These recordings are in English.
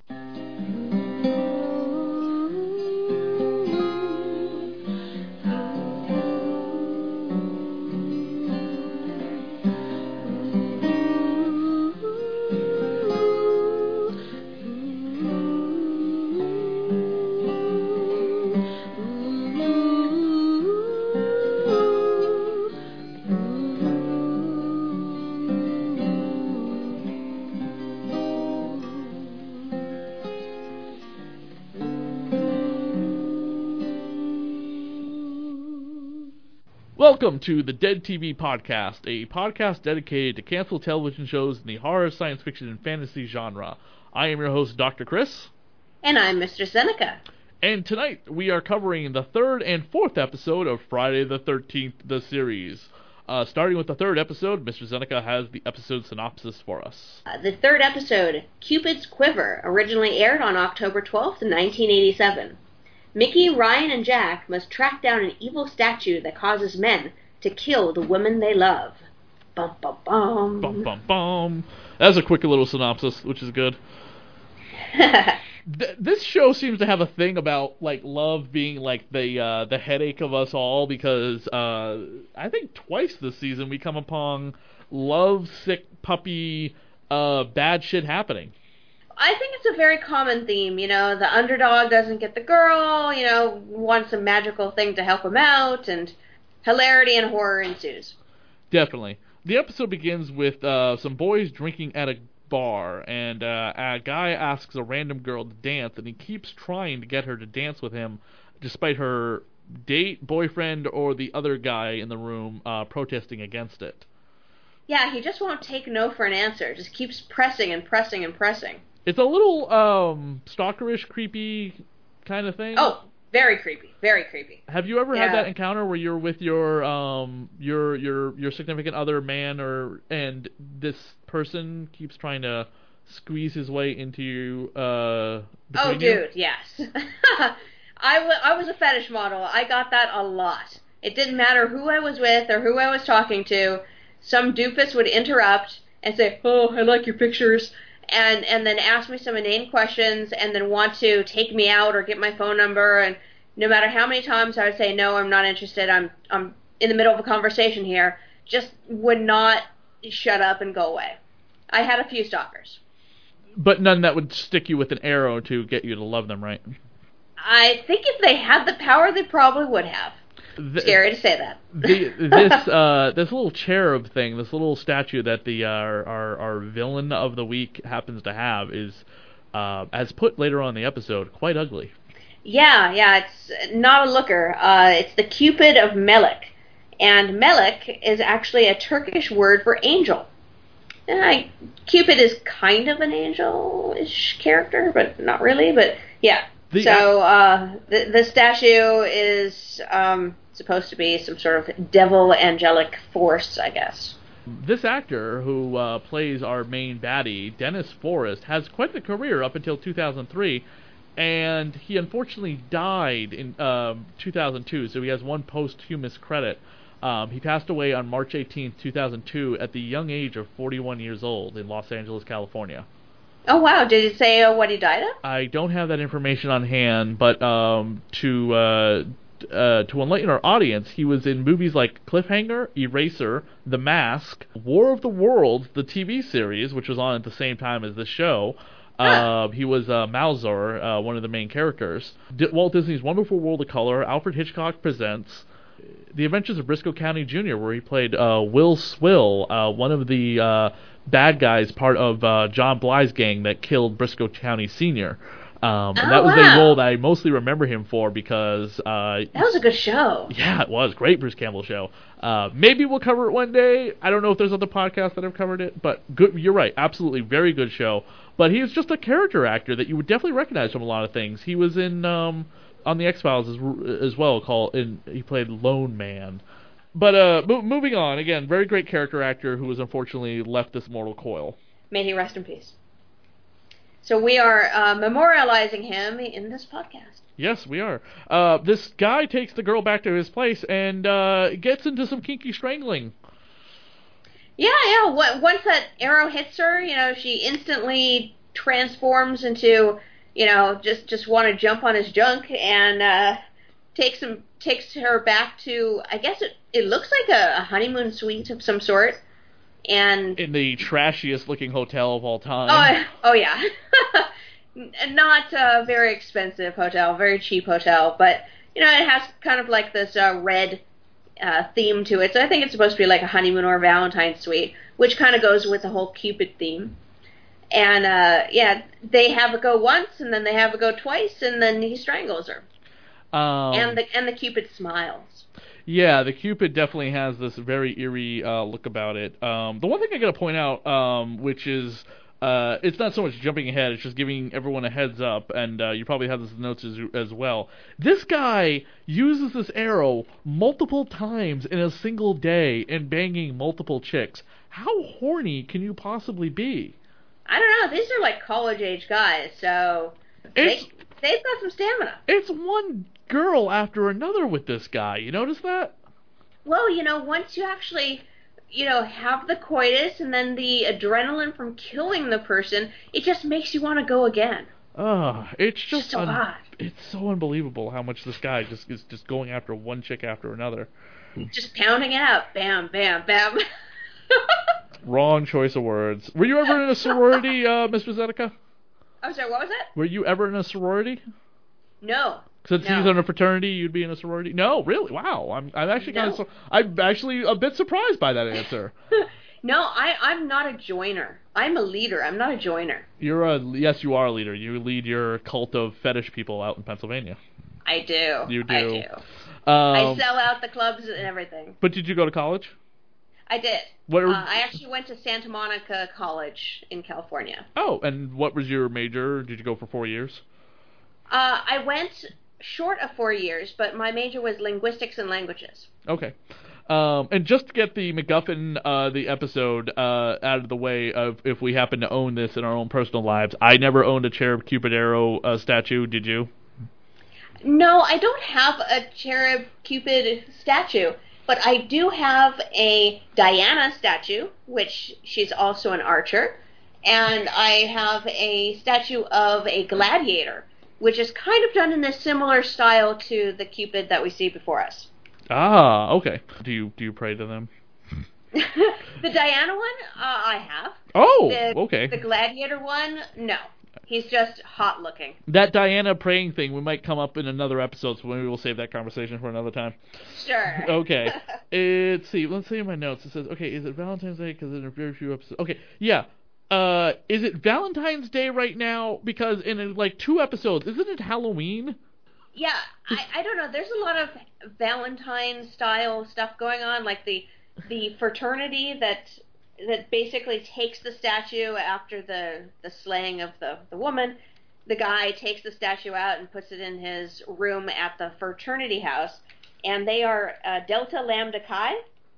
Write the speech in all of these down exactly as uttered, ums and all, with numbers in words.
Welcome to the Dead T V Podcast, a podcast dedicated to canceled television shows in the horror, science fiction, and fantasy genre. I am your host, Doctor Chris. And I'm Mister Seneca. And tonight we are covering the third and fourth episode of Friday the thirteenth, the series. Uh, starting with the third episode, Mister Seneca has the episode synopsis for us. Uh, the third episode, Cupid's Quiver, originally aired on October twelfth, nineteen eighty-seven. Mickey, Ryan, and Jack must track down an evil statue that causes men to kill the women they love. Bum, bum, bum. Bum, bum, bum. That's a quick little synopsis, which is good. Th- this show seems to have a thing about, like, love being, like, the uh, the headache of us all, because uh, I think twice this season we come upon love-sick puppy uh, bad shit happening. I think it's a very common theme, you know, the underdog doesn't get the girl, you know, wants a magical thing to help him out, and hilarity and horror ensues. Definitely. The episode begins with uh, some boys drinking at a bar, and uh, a guy asks a random girl to dance, and he keeps trying to get her to dance with him, despite her date, boyfriend, or the other guy in the room uh, protesting against it. Yeah, he just won't take no for an answer, just keeps pressing and pressing and pressing. It's a little um, stalkerish, creepy kind of thing. Oh, very creepy, very creepy. Have you ever yeah. had that encounter where you're with your um your your your significant other man, or and this person keeps trying to squeeze his way into you? Uh, oh, dude, you? yes. I, w- I was a fetish model. I got that a lot. It didn't matter who I was with or who I was talking to. Some doofus would interrupt and say, "Oh, I like your pictures." And and then ask me some inane questions, and then want to take me out or get my phone number. And no matter how many times I would say, no, I'm not interested, I'm I'm in the middle of a conversation here, just would not shut up and go away. I had a few stalkers. But none that would stick you with an arrow to get you to love them, right? I think if they had the power, they probably would have. The, Scary to say that. the, this uh, this little cherub thing, this little statue that the uh, our our villain of the week happens to have is, uh, as put later on in the episode, quite ugly. Yeah, yeah, it's not a looker. Uh, it's the Cupid of Melek, and Melek is actually a Turkish word for angel. And I, Cupid is kind of an angel-ish character, but not really. But yeah. The, so uh, the the statue is um, supposed to be some sort of devil angelic force, I guess. This actor who uh, plays our main baddie, Dennis Forrest, has quite the career up until two thousand three, and he unfortunately died in um, two thousand two, so he has one posthumous credit. Um, he passed away on March eighteenth, two thousand two, at the young age of forty-one years old in Los Angeles, California. Oh, wow. Did it say uh, what he died of? I don't have that information on hand, but um, to uh, uh, to enlighten our audience, he was in movies like Cliffhanger, Eraser, The Mask, War of the Worlds, the T V series, which was on at the same time as the show. Huh. Uh, he was uh, Malzor, uh, one of the main characters. D- Walt Disney's Wonderful World of Color, Alfred Hitchcock Presents, The Adventures of Briscoe County Junior, where he played uh, Will Swill, uh, one of the uh, bad guys, part of uh, John Bly's gang that killed Briscoe County Senior Um, and oh, that was wow. a role that I mostly remember him for because... Uh, that was a good show. Yeah, it was. Great Bruce Campbell show. Uh, maybe we'll cover it one day. I don't know if there's other podcasts that have covered it, but good. You're right. Absolutely. Very good show. But he is just a character actor that you would definitely recognize from a lot of things. He was in... Um, on the X-Files as, as well, called in, he played Lone Man. But uh, mo- moving on, again, very great character actor who was unfortunately left this mortal coil. May he rest in peace. So we are uh, memorializing him in this podcast. Yes, we are. Uh, this guy takes the girl back to his place and uh, gets into some kinky strangling. Yeah, yeah. Once that arrow hits her, you know, she instantly transforms into, you know, just just want to jump on his junk and uh, takes him takes her back to, I guess it it looks like a, a honeymoon suite of some sort, and in the trashiest looking hotel of all time. Oh, oh yeah, not a very expensive hotel, very cheap hotel, but you know it has kind of like this uh, red uh, theme to it. So I think it's supposed to be like a honeymoon or a Valentine's suite, which kind of goes with the whole Cupid theme. And uh, yeah, they have it go once, and then they have it go twice, and then he strangles her. Um, and the and the Cupid smiles. Yeah, the Cupid definitely has this very eerie uh, look about it. Um, the one thing I got to point out, um, which is, uh, it's not so much jumping ahead, it's just giving everyone a heads up, and uh, you probably have this in notes as, as well. This guy uses this arrow multiple times in a single day and banging multiple chicks. How horny can you possibly be? I don't know. These are like college-age guys, so it's, they, they've got some stamina. It's one girl after another with this guy. You notice that? Well, you know, once you actually, you know, have the coitus and then the adrenaline from killing the person, it just makes you want to go again. Oh, it's just, just so un- odd. It's so unbelievable how much this guy just is just going after one chick after another. Just pounding it out. Bam, bam, bam. Wrong choice of words. Were you ever in a sorority, uh, Miss Zedeca? I'm sorry, what was that? Were you ever in a sorority? No. Since no. he was in a fraternity, you'd be in a sorority? No, really? Wow. I'm I'm actually kind no. of I'm actually a bit surprised by that answer. No, I I'm not a joiner. I'm a leader. I'm not a joiner. You're a yes, you are a leader. You lead your cult of fetish people out in Pennsylvania. I do. You do. I do. Um, I sell out the clubs and everything. But did you go to college? I did. What? Are, uh, I actually went to Santa Monica College in California. Oh, and what was your major? Did you go for four years? Uh, I went short of four years, but my major was linguistics and languages. Okay. Um, and just to get the MacGuffin, uh, the episode uh, out of the way of if we happen to own this in our own personal lives, I never owned a Cherub Cupid Arrow uh, statue. Did you? No, I don't have a Cherub Cupid statue. But I do have a Diana statue, which she's also an archer, and I have a statue of a gladiator, which is kind of done in a similar style to the Cupid that we see before us. Ah, okay. Do you do you pray to them? The Diana one, uh, I have. Oh, the, okay. The gladiator one, no. He's just hot looking. That Diana praying thing, we might come up in another episode, so maybe we'll save that conversation for another time. Sure. Okay. Let's see. Let's see in my notes. It says, okay, is it Valentine's Day? Because there are very few episodes. Okay, yeah. Uh, is it Valentine's Day right now? Because in like two episodes, isn't it Halloween? Yeah, I, I don't know. There's a lot of Valentine style stuff going on, like the the fraternity that that basically takes the statue after the, the slaying of the, the woman. The guy takes the statue out and puts it in his room at the fraternity house, and they are uh, Delta Lambda Chi.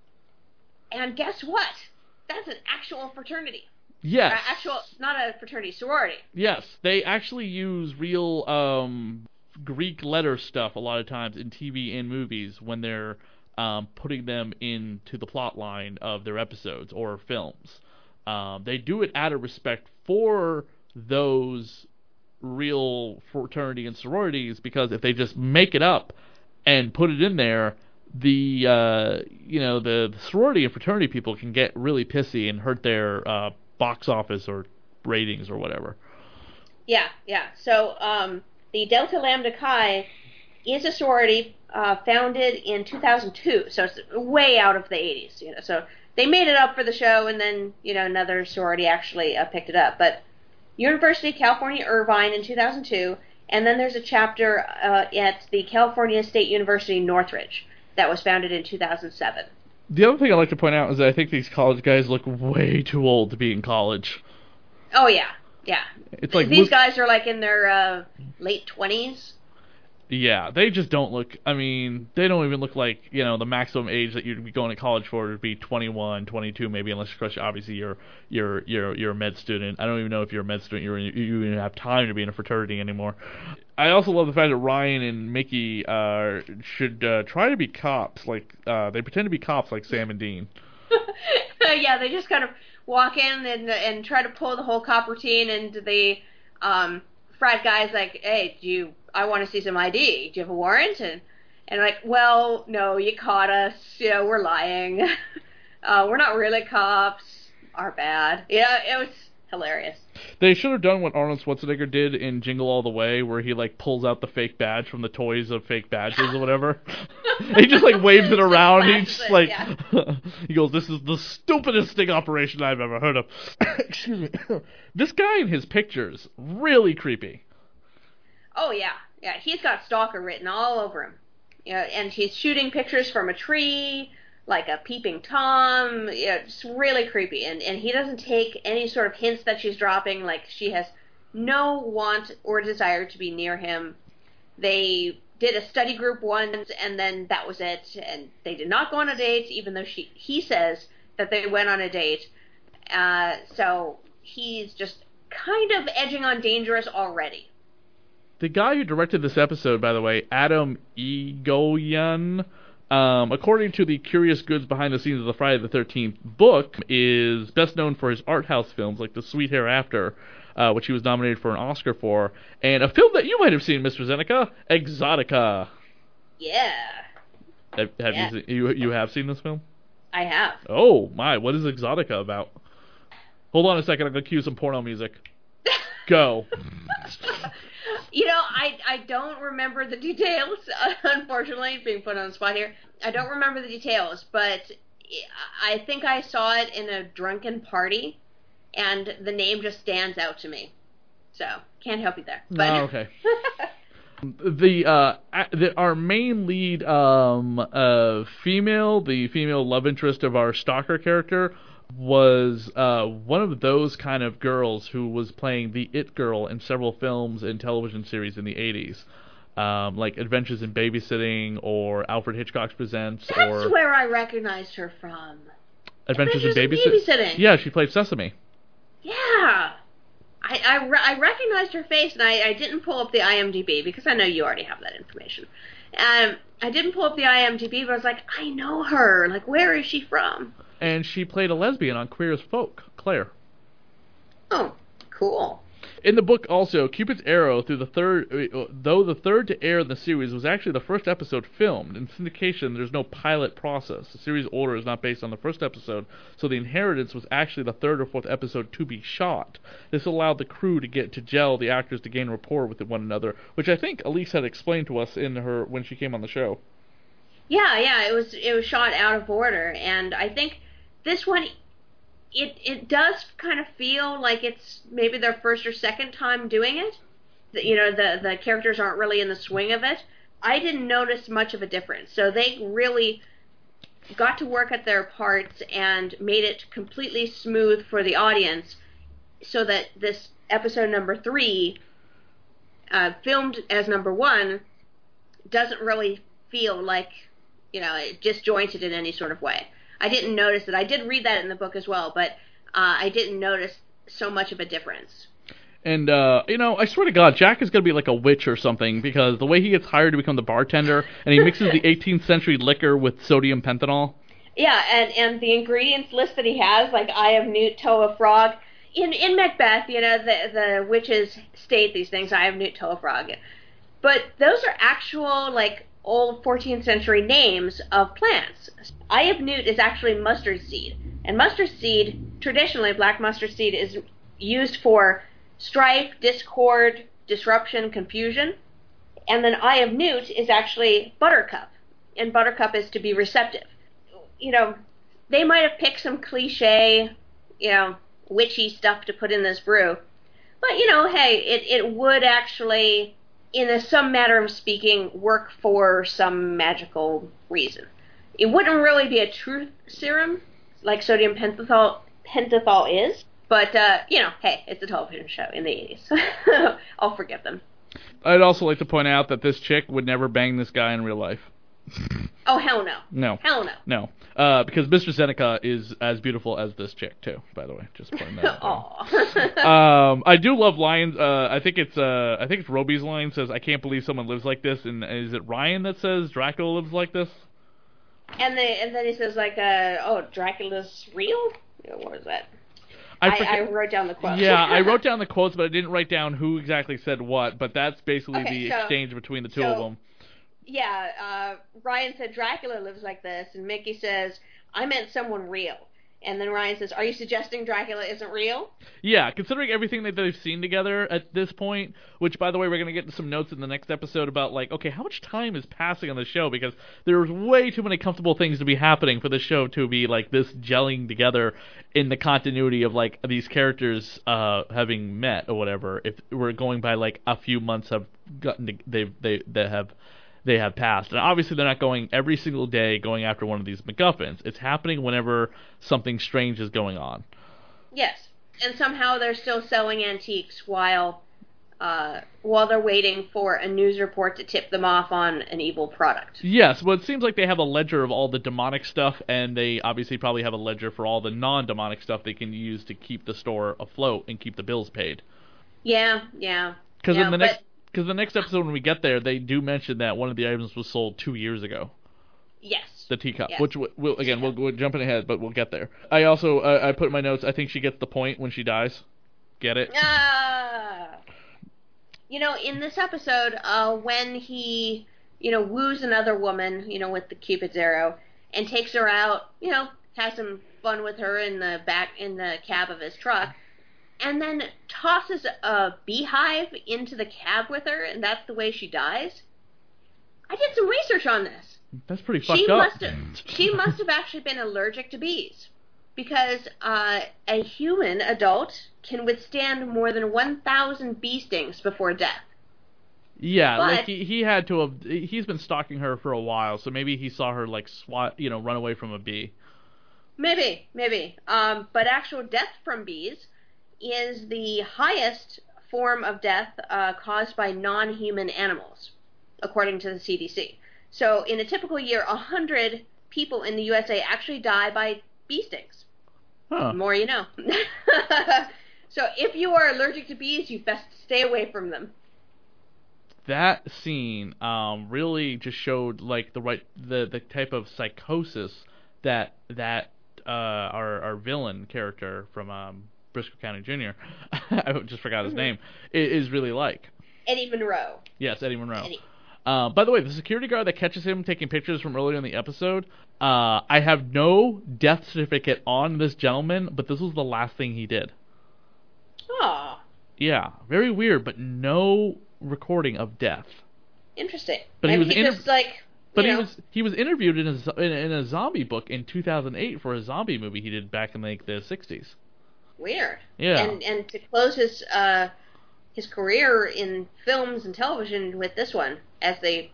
And guess what? That's an actual fraternity. Yes. Uh, actual, not a fraternity, sorority. Yes, they actually use real um, Greek letter stuff a lot of times in T V and movies when they're um, putting them into the plot line of their episodes or films. Um, they do it out of respect for those real fraternity and sororities, because if they just make it up and put it in there, the uh, you know the, the sorority and fraternity people can get really pissy and hurt their uh, box office or ratings or whatever. Yeah, yeah. So um, the Delta Lambda Chi is a sorority uh, founded in two thousand two, so it's way out of the eighties. You know, so they made it up for the show, and then you know another sorority actually uh, picked it up. But University of California, Irvine in two thousand two, and then there's a chapter uh, at the California State University, Northridge, that was founded in two thousand seven. The other thing I'd like to point out is that I think these college guys look way too old to be in college. Oh, yeah. Yeah. It's like These look, guys are like in their uh, late twenties. Yeah, they just don't look, I mean, they don't even look like, you know, the maximum age that you'd be going to college for would be twenty-one, twenty-two maybe, unless of course obviously you're you're you're you're a med student. I don't even know if you're a med student, you're, you even have time to be in a fraternity anymore. I also love the fact that Ryan and Mickey uh, should uh, try to be cops, like, uh, they pretend to be cops like Sam and Dean. Yeah, they just kind of walk in and and try to pull the whole cop routine, and the um, frat guy's like, hey, do you? I want to see some I D. Do you have a warrant? And and like, well, no, you caught us. You know, we're lying. uh, we're not really cops. Our bad. Yeah, it was hilarious. They should have done what Arnold Schwarzenegger did in Jingle All the Way, where he like pulls out the fake badge from the toys of fake badges or whatever. He just like waves it around. He just like yeah. He goes, "This is the stupidest sting operation I've ever heard of." Excuse me. This guy in his pictures really creepy. Oh yeah, yeah. He's got stalker written all over him. Yeah, and he's shooting pictures from a tree. Like a peeping Tom, you know, it's really creepy. And, and he doesn't take any sort of hints that she's dropping, like she has no want or desire to be near him. They did a study group once, and then that was it. And they did not go on a date, even though she he says that they went on a date. Uh, so he's just kind of edging on dangerous already. The guy who directed this episode, by the way, Adam Egoyan, Um, according to the Curious Goods Behind the Scenes of the Friday the thirteenth book, is best known for his art house films like The Sweet Hereafter, uh, which he was nominated for an Oscar for, and a film that you might have seen, Mister Zeneca, Exotica. Yeah. Have, have yeah. you, seen, you you have seen this film? I have. Oh my! What is Exotica about? Hold on a second. I'm gonna cue some porno music. Go. You know, I I don't remember the details, unfortunately, being put on the spot here. I don't remember the details, but I think I saw it in a drunken party, and the name just stands out to me. So, can't help you there. But. Oh, okay. the, uh, the our main lead um, uh, female, the female love interest of our stalker character, was uh, one of those kind of girls who was playing the It Girl in several films and television series in the eighties. Um, like Adventures in Babysitting or Alfred Hitchcock Presents. That's or where I recognized her from. Adventures, Adventures in, in Babysit- Babysitting. Yeah, she played Sesame. Yeah. I, I, re- I recognized her face, and I, I didn't pull up the I M D B, because I know you already have that information. Um, I didn't pull up the I M D B, but I was like, I know her. Like, where is she from? And she played a lesbian on Queer as Folk, Claire. Oh, cool. In the book also, Cupid's Arrow, through the third, though the third to air in the series, was actually the first episode filmed. In syndication, there's no pilot process. The series order is not based on the first episode, so The Inheritance was actually the third or fourth episode to be shot. This allowed the crew to get to gel, the actors to gain rapport with one another, which I think Elise had explained to us in her when she came on the show. Yeah, yeah, it was it was shot out of order, and I think this one, it it does kind of feel like it's maybe their first or second time doing it. The, you know, the the characters aren't really in the swing of it. I didn't notice much of a difference, so they really got to work at their parts and made it completely smooth for the audience, so that this episode number three, uh, filmed as number one, doesn't really feel like, you know, disjointed in any sort of way. I didn't notice it. I did read that in the book as well, but uh, I didn't notice so much of a difference. And, uh, you know, I swear to God, Jack is going to be like a witch or something, because the way he gets hired to become the bartender, and he mixes the eighteenth century liquor with sodium pentanol. Yeah, and, and the ingredients list that he has, like eye of newt, toe of frog. In in Macbeth, you know, the, the witches state these things, eye of newt, toe of frog. But those are actual, like, old fourteenth century names of plants. Eye of newt is actually mustard seed. And mustard seed, traditionally black mustard seed, is used for strife, discord, disruption, confusion. And then eye of newt is actually buttercup. And buttercup is to be receptive. You know, they might have picked some cliche, you know, witchy stuff to put in this brew. But, you know, hey, it, it would actually, in a, some matter of speaking, work for some magical reason. It wouldn't really be a truth serum, like sodium pentothal, pentothal is, but, uh, you know, hey, it's a television show in the eighties. I'll forgive them. I'd also like to point out that this chick would never bang this guy in real life. Oh, hell no. No. Hell no. No. Uh, because Mister Zeneca is as beautiful as this chick, too, by the way. Just pointing that out. Aw. um, I do love lines. Uh, I think it's uh, I think it's Roby's line says, "I can't believe someone lives like this." And is it Ryan that says Dracula lives like this? And, they, and then he says, like, uh, oh, Dracula's real? You know, what is that? I, I, forget, I wrote down the quote. Yeah, I wrote down the quotes, but I didn't write down who exactly said what. But that's basically Okay, the so- exchange between the two so- of them. Yeah, uh, Ryan said Dracula lives like this, and Mickey says, I meant someone real. And then Ryan says, are you suggesting Dracula isn't real? Yeah, considering everything that they've seen together at this point, which, by the way, we're going to get into some notes in the next episode about, like, okay, how much time is passing on the show? Because there's way too many comfortable things to be happening for the show to be, like, this gelling together in the continuity of, like, these characters uh, having met or whatever. If we're going by, like, a few months have gotten to, they've, they, they have... they have passed. And obviously they're not going every single day going after one of these MacGuffins. It's happening whenever something strange is going on. Yes, and somehow they're still selling antiques while uh, while they're waiting for a news report to tip them off on an evil product. Yes, well, it seems like they have a ledger of all the demonic stuff, and they obviously probably have a ledger for all the non-demonic stuff they can use to keep the store afloat and keep the bills paid. Yeah, yeah. Because yeah, in the but, next... Because the next episode when we get there, they do mention that one of the items was sold two years ago. Yes. The teacup, yes. which, we'll, again, we'll, we're jumping ahead, but we'll get there. I also, uh, I put in my notes, I think she gets the point when she dies. Get it? Ah. You know, in this episode, uh, when he, you know, woos another woman, you know, with the Cupid's arrow, and takes her out, you know, has some fun with her in the back, in the cab of his truck, and then tosses a beehive into the cab with her, and that's the way she dies. I did some research on this. That's pretty fucked she up. Must have, she must have actually been allergic to bees, because uh, a human adult can withstand more than one thousand bee stings before death. Yeah, but, like he, he had to have. He's been stalking her for a while, so maybe he saw her like swat, you know, run away from a bee. Maybe, maybe. Um, but actual death from bees is the highest form of death uh, caused by non-human animals, according to the C D C. So in a typical year, one hundred people in the U S A actually die by bee stings. Huh. The more you know. So if you are allergic to bees, you best stay away from them. That scene um, really just showed like the right the, the type of psychosis that that uh, our our villain character from um, Briscoe County Junior I just forgot his mm-hmm. name is really like. Eddie Monroe. Yes, Eddie Monroe. Eddie. Uh, by the way, the security guard that catches him taking pictures from earlier in the episode, uh, I have no death certificate on this gentleman, but this was the last thing he did. Oh. Yeah, very weird, but no recording of death. Interesting. But he Maybe was he inter- just like. But you he know, was he was interviewed in a in, in a zombie book in two thousand eight for a zombie movie he did back in like the sixties. Weird. Yeah. And and to close his uh his career in films and television with this one as a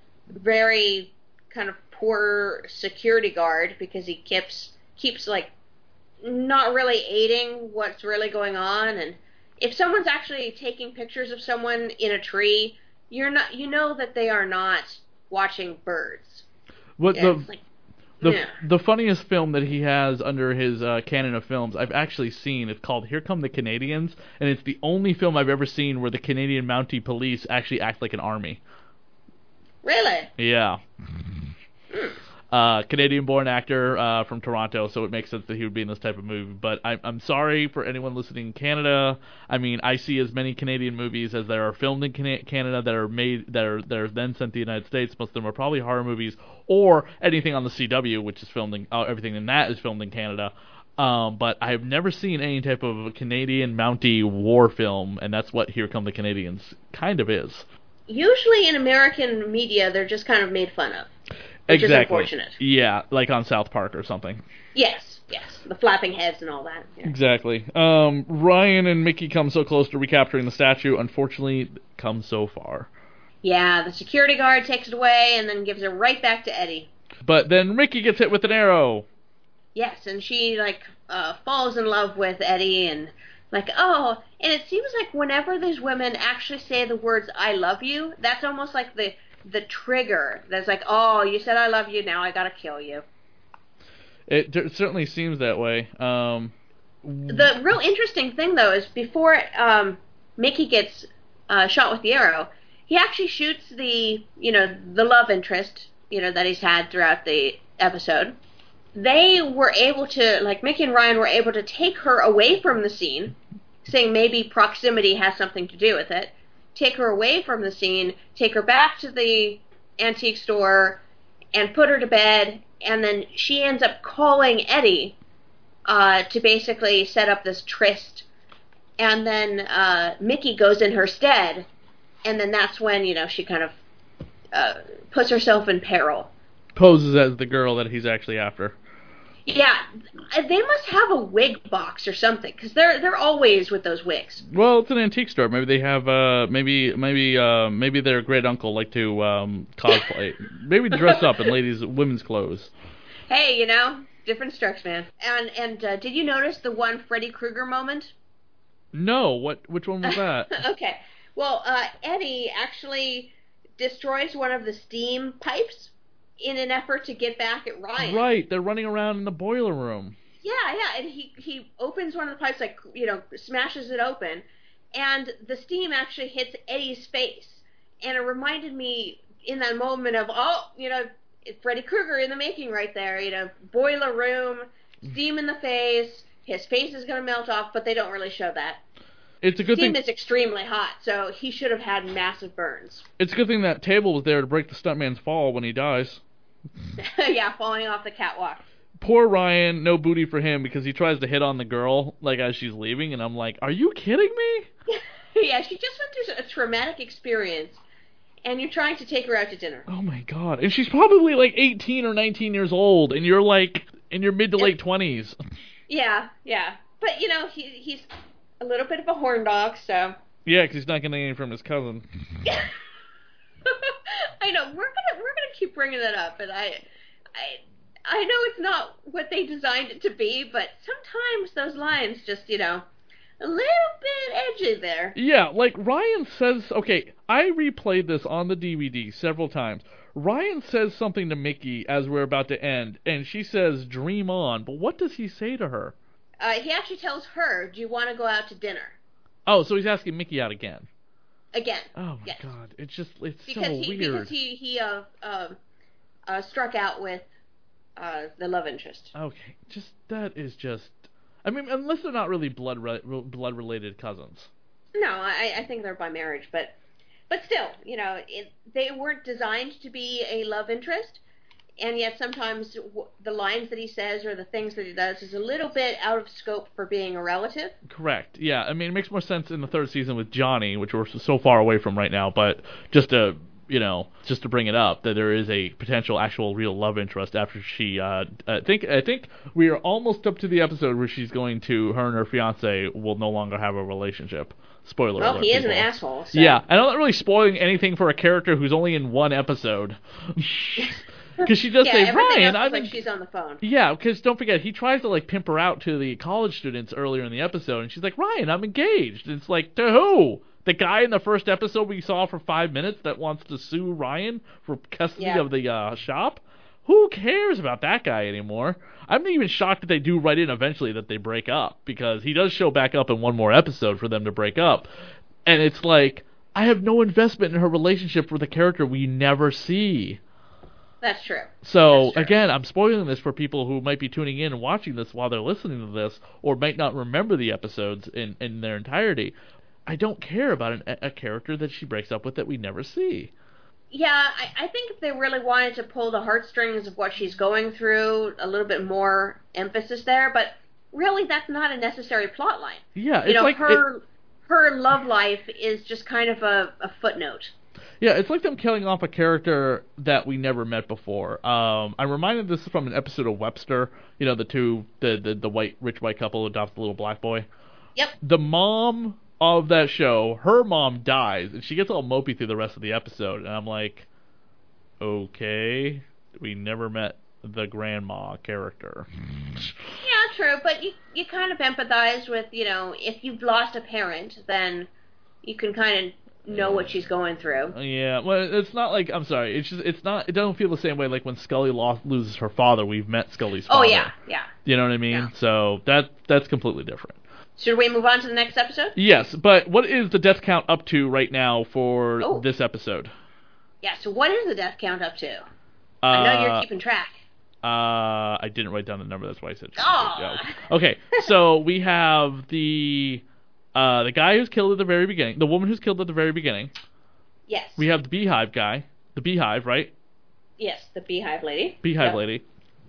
very kind of poor security guard because he keeps keeps like not really aiding what's really going on, and if someone's actually taking pictures of someone in a tree, you're not you know that they are not watching birds. What Yeah, the it's like, the yeah. the funniest film that he has under his uh, canon of films I've actually seen. It's called Here Come the Canadians, and it's the only film I've ever seen where the Canadian Mountie Police actually act like an army. Really? Yeah. Mm. Uh, Canadian-born actor uh, from Toronto, so it makes sense that he would be in this type of movie. But I'm I'm sorry for anyone listening in Canada. I mean, I see as many Canadian movies as there are filmed in Cana- Canada that are made that are that are then sent to the United States. Most of them are probably horror movies or anything on the C W, which is filmed in uh, everything in that is filmed in Canada. Um, but I have never seen any type of Canadian Mountie war film, and that's what Here Come the Canadians kind of is. Usually in American media, they're just kind of made fun of. Which exactly. is unfortunate. Yeah, like on South Park or something. Yes, yes. The flapping heads and all that. Yeah. Exactly. Um, Ryan and Mickey come so close to recapturing the statue. Unfortunately, come so far. Yeah, the security guard takes it away and then gives it right back to Eddie. But then Mickey gets hit with an arrow. Yes, and she, like, uh, falls in love with Eddie and, like, oh, and it seems like whenever these women actually say the words, I love you, that's almost like the... the trigger that's like, oh, you said I love you, now I gotta kill you. It, it certainly seems that way. Um, the real interesting thing, though, is before um, Mickey gets uh, shot with the arrow, he actually shoots the, you know, the love interest, you know, that he's had throughout the episode. they were able to, like Mickey and Ryan were able to take her away from the scene, saying maybe proximity has something to do with it, take her away from the scene, take her back to the antique store, and put her to bed, and then she ends up calling Eddie uh, to basically set up this tryst, and then uh, Mickey goes in her stead, and then that's when, you know, she kind of uh, puts herself in peril. Poses as the girl that he's actually after. Yeah, they must have a wig box or something, because they're they're always with those wigs. Well, it's an antique store. Maybe they have, uh, maybe maybe uh, maybe their great uncle like to um, cosplay, maybe dress up in ladies' women's clothes. Hey, you know, different strokes, man. And and uh, did you notice the one Freddy Krueger moment? No, what? Which one was that? Okay, well, uh, Eddie actually destroys one of the steam pipes in an effort to get back at Ryan. Right, they're running around in the boiler room. Yeah, yeah, and he, he opens one of the pipes, like, you know, smashes it open, and the steam actually hits Eddie's face. And it reminded me in that moment of, oh, you know, Freddy Krueger in the making right there, you know, boiler room, steam in the face, his face is going to melt off, but they don't really show that. It's a good steam thing. is extremely hot, so he should have had massive burns. It's a good thing that table was there to break the stuntman's fall when he dies. Yeah, falling off the catwalk. Poor Ryan, no booty for him because he tries to hit on the girl like as she's leaving, and I'm like, are you kidding me? Yeah, she just went through a traumatic experience, and you're trying to take her out to dinner. Oh my god. And she's probably like eighteen or nineteen years old, and you're like in your mid to Yep. late twenties. Yeah, yeah. But, you know, he he's a little bit of a horn dog, so... Yeah, because he's not getting anything from his cousin. I know, we're gonna we're gonna keep bringing that up, and I, I, I know it's not what they designed it to be, but sometimes those lines just, you know, a little bit edgy there. Yeah, like Ryan says, okay, I replayed this on the D V D several times. Ryan says something to Mickey as we're about to end, and she says, dream on, but what does he say to her? Uh, he actually tells her, do you want to go out to dinner? Oh, so he's asking Mickey out again. Again. Oh my yes. god, it's just, it's because so he, weird. Because he, he uh, um, uh, struck out with uh, the love interest. Okay, just, that is just, I mean, unless they're not really blood re- blood related cousins. No, I, I think they're by marriage, but but still, you know, it, they weren't designed to be a love interest, and yet sometimes w- the lines that he says or the things that he does is a little bit out of scope for being a relative. Correct. Yeah, I mean, it makes more sense in the third season with Johnny, which we're so far away from right now, but just to, you know, just to bring it up, that there is a potential actual real love interest after she, uh, I think, I think we are almost up to the episode where she's going to, her and her fiance will no longer have a relationship. Spoiler well, alert. he is people. an asshole. So. Yeah, and I'm not really spoiling anything for a character who's only in one episode. Because she does yeah, say, everything Ryan, else is I'm like en- she's on the phone. Yeah, because don't forget, he tries to like pimp her out to the college students earlier in the episode, and she's like, Ryan, I'm engaged. And it's like, to who? The guy in the first episode we saw for five minutes that wants to sue Ryan for custody Yeah. of the uh, shop? Who cares about that guy anymore? I'm even shocked that they do write in eventually that they break up, because he does show back up in one more episode for them to break up. And it's like, I have no investment in her relationship with a character we never see. That's true. So, That's true. again, I'm spoiling this for people who might be tuning in and watching this while they're listening to this, or might not remember the episodes in, in their entirety. I don't care about an, a character that she breaks up with that we never see. Yeah, I, I think if they really wanted to pull the heartstrings of what she's going through, a little bit more emphasis there, but really that's not a necessary plot line. Yeah, it's you know, like her it, her love life is just kind of a, a footnote. yeah, it's like them killing off a character that we never met before. Um, I'm reminded this from an episode of Webster. You know, the two, the the, the white rich white couple who adopts the little black boy. Yep. The mom of that show, her mom dies, and she gets all mopey through the rest of the episode, and I'm like, okay, we never met the grandma character. Yeah, true, but you you kind of empathize with, you know, if you've lost a parent, then you can kind of know what she's going through. Yeah, well, it's not like, I'm sorry, it's just, it's not, it doesn't feel the same way like when Scully lost, loses her father, we've met Scully's father. Oh, yeah, yeah. You know what I mean? Yeah. So, that that's completely different. Should we move on to the next episode? Yes, but what is the death count up to right now for Oh. this episode? Yeah, so what is the death count up to? Uh, I know you're keeping track. Uh, I didn't write down the number. That's why I said. Oh. Okay, so we have the uh, the guy who's killed at the very beginning, the woman who's killed at the very beginning. Yes. We have the beehive guy, the beehive, right? Yes, the beehive lady. Beehive yep. lady.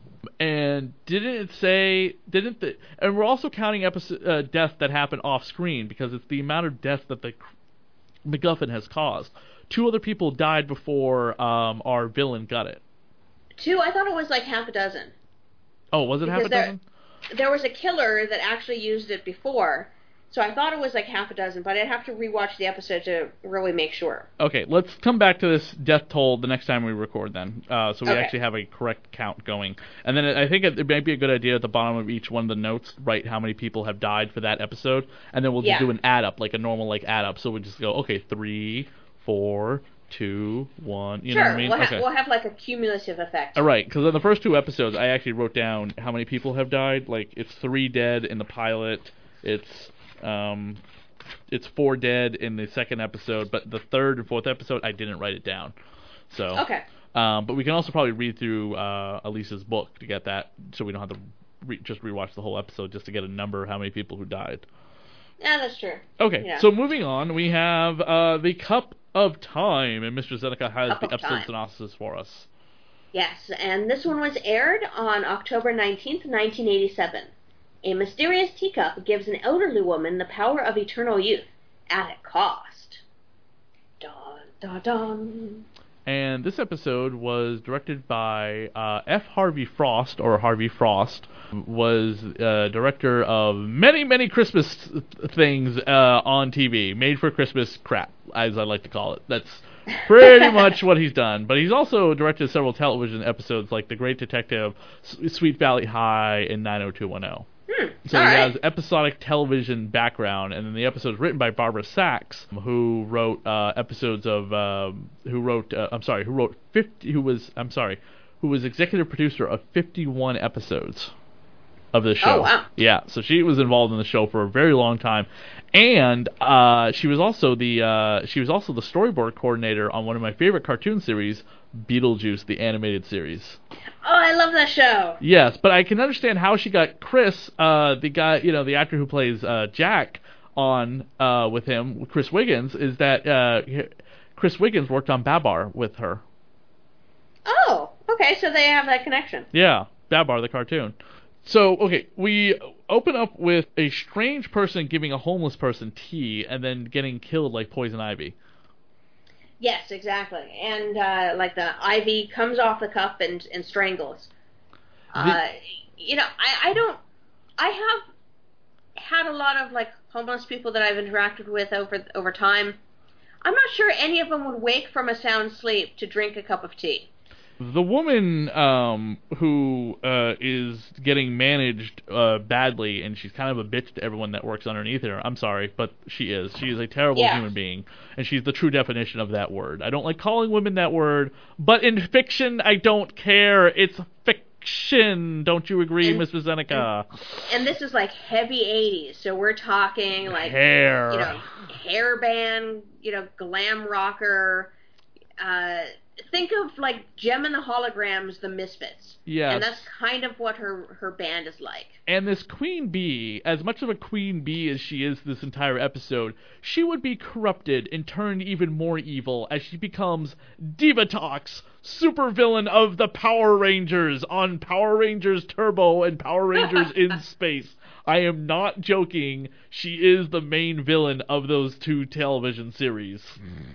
And didn't it say? Didn't the? And we're also counting episode uh, deaths that happen off screen because it's the amount of deaths that the MacGuffin has caused. Two other people died before um, our villain got it. Two? I thought it was like half a dozen. Oh, was it because half a there, dozen? There was a killer that actually used it before, so I thought it was like half a dozen, but I'd have to rewatch the episode to really make sure. Okay, let's come back to this death toll the next time we record then, uh, so we okay. actually have a correct count going. And then I think it, it might be a good idea at the bottom of each one of the notes, write how many people have died for that episode, and then we'll just yeah. do an add up, like a normal like add up. So we just go, okay, three, four, two, one. You sure, know what I mean? We'll, ha- okay. we'll have like a cumulative effect. All right, because in the first two episodes, I actually wrote down how many people have died. Like it's three dead in the pilot. It's um. It's four dead in the second episode, but the third and fourth episode, I didn't write it down. So, okay. Um, but we can also probably read through uh, Elisa's book to get that, so we don't have to re- just rewatch the whole episode just to get a number of how many people who died. Yeah, that's true. Okay, yeah. so moving on, we have uh, the Cup of Time, and Mister Zeneca has Cup the of episode Time. synopsis for us. Yes, and this one was aired on October nineteenth, nineteen eighty-seven. A mysterious teacup gives an elderly woman the power of eternal youth, at a cost. Dun, dun, dun. And this episode was directed by uh, F. Harvey Frost, or Harvey Frost, was uh, director of many, many Christmas things uh, on T V, made for Christmas crap, as I like to call it. That's pretty much what he's done. But he's also directed several television episodes like The Great Detective, S- Sweet Valley High, and nine oh two one oh. Hmm, So he right. has episodic television background, and then the episode is written by Barbara Sachs, who wrote uh, episodes of, um, who wrote, uh, I'm sorry, who wrote fifty, who was, I'm sorry, who was executive producer of fifty-one episodes of the show. Oh, wow. Yeah, so she was involved in the show for a very long time, and uh, she was also the, uh, she was also the storyboard coordinator on one of my favorite cartoon series, Beetlejuice, the animated series. Oh, I love that show. Yes, but I can understand how she got Chris, uh, the guy, you know, the actor who plays uh, Jack, on uh, with him, Chris Wiggins, is that uh, Chris Wiggins worked on Babar with her. Oh, okay, so they have that connection. Yeah, Babar, the cartoon. So, okay, we open up with a strange person giving a homeless person tea and then getting killed like poison ivy. Yes, exactly. And, uh, like, the ivy comes off the cup and, and strangles. Uh, The- you know, I, I don't... I have had a lot of, like, homeless people that I've interacted with over over time. I'm not sure any of them would wake from a sound sleep to drink a cup of tea. The woman um, who uh, is getting managed uh, badly, and she's kind of a bitch to everyone that works underneath her. I'm sorry, but she is. She is a terrible Yeah. human being, and she's the true definition of that word. I don't like calling women that word, but in fiction, I don't care. It's fiction. Don't you agree, And- Mister Zeneca? And this is, like, heavy eighties, so we're talking, like, Hair. you know, hair band, you know, glam rocker. Uh, think of, like, Gem and the Holograms, the Misfits. Yes. And that's kind of what her, her band is like. And this Queen Bee, as much of a Queen Bee as she is this entire episode, she would be corrupted and turned even more evil as she becomes Divatox, supervillain of the Power Rangers on Power Rangers Turbo and Power Rangers in Space. I am not joking. She is the main villain of those two television series.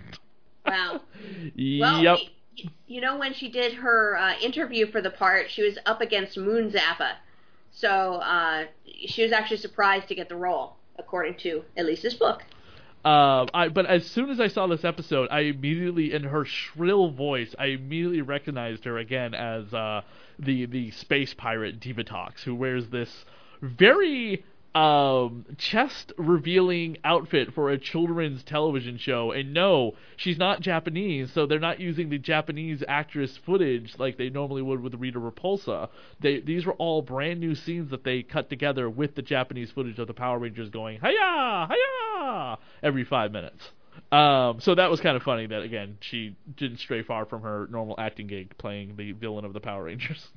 Wow. Well, Yep. y- you know, when she did her uh, interview for the part, she was up against Moon Zappa. So uh, she was actually surprised to get the role, according to Elisa's book. Uh, I, but as soon as I saw this episode, I immediately, in her shrill voice, I immediately recognized her again as uh, the the space pirate Divatox, who wears this very um, chest-revealing outfit for a children's television show. And no, she's not Japanese, so they're not using the Japanese actress footage like they normally would with Rita Repulsa. They, these were all brand new scenes that they cut together with the Japanese footage of the Power Rangers going, hiya, hiya, every five minutes. Um, so that was kind of funny that, again, she didn't stray far from her normal acting gig playing the villain of the Power Rangers.